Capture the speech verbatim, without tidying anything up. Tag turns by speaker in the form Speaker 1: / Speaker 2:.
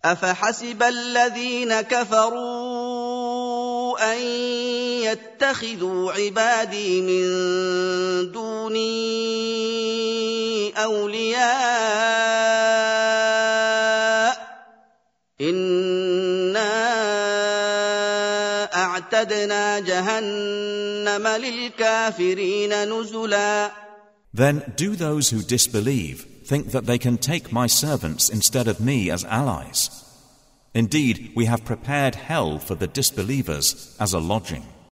Speaker 1: أفحسب الذين كفروا أن يتخذوا عبادي من دوني أولياء إنا أعتدنا جهنم للكافرين نزلا.
Speaker 2: Then do those who disbelieve think that they can take my servants instead of me as allies? Indeed, we have prepared hell for the disbelievers as a lodging.